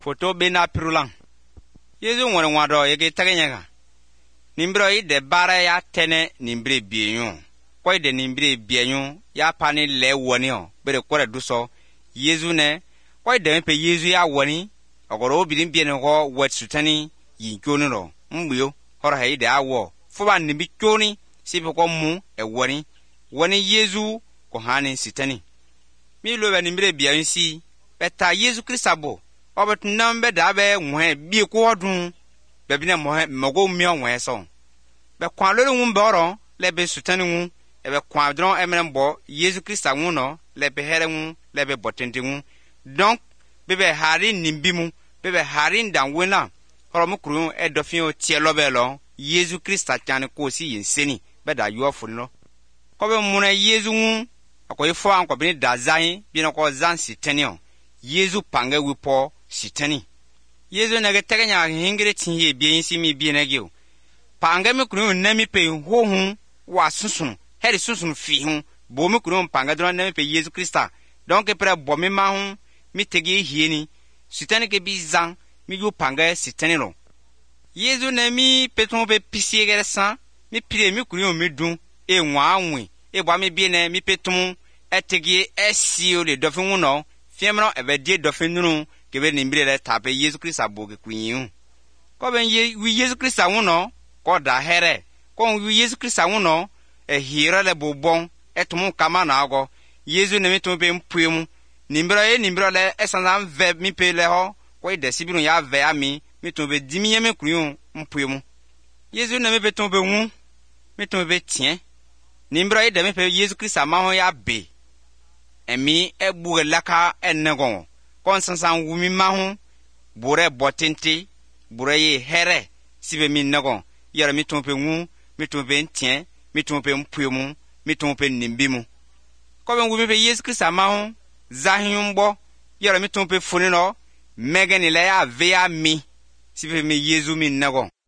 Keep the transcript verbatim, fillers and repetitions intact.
Photo bena pirulang. Yezu ngwere ngwado yege tagenyega. Nimbro yi de bara ya tene nimbre bienyon. Kwa de nimbre bienyon ya pani le woni o. Bere kwere duso. Yezu ne. Kwa de mepe Yezu ya woni. Ogoro obirin biene ho wet sutani yinkoni ro. Mbuyo. Hora hayi de awo. Fuba nimbi kyoni. Sipe kwa mu e woni. Woni Yezu ko hani sitani. Mi lobe nimbre bienyon si. Beta Yezu Christabo. Obet nambe dabe mwe bi ko odun be bi ne mo mogo mi onwe so be kwa lolu ngun boro le be sutani ngun e be kwa dron emren bo Yesu Christa ngun no le be here ngun le be botende ngun donc be be hari nimbi mu be be hari ndan wena horo mu kru e dofin o tie lo be lo Yesu Christa chan ko si yenseni be da yo fu no ko be mu na Yesu ngun akoy fo an ko bi da zan bi no ko zan sitani o Yesu pange wipo sitani. Yesu nage tegenya hingire tinye bien si mi bien ageo. Pange me kunu na mi pe ho hu wa susun. Heri susun fi hu. Bo me kunu pange dron na mi pe Yesu Christa. Donc e pre bo me ma hu mi tege hieni. Sitani ke bi zan mi yu pange sitani lo. Yesu na mi peton pe pisi gere san. Mi pire mi kunu mi dun e nwa anwe. E bo mi bien mi peton e tege e si o le dofin no. Fiemno ebe die dofin nunu kebe nimbre le tape Yesu Christa boge kwinyu. Ko ben ye wi Yesu Christa wono ko da here. Ko wi Yesu Christa wono e hira le bobon etumu kama na ago. Yesu ne metu be mpuemu. Nimbre e nimbre le esanzan ve mi pe le ho. Ko de sibiru ya ve ami metu be dimiye me kwinyu mpuemu. Yesu ne me betu be hu metu be tien. Nimbre e de me pe Yesu Christa ma ho ya be. Emi e buge laka enegon. Konsansan wumi mahu. Bure botente. Bure ye here. Sibe mi negon. Yara mi tonpe ngu. Mi tonpe ntien. Mi tonpe mpuyemu. Mi tonpe nimbimu. Kobe wumi pe Yesu Christa mahu. Zahinyumbo. Yara mi tonpe funino. Megeni le ya veya mi. Sibe mi Yesu mi negon.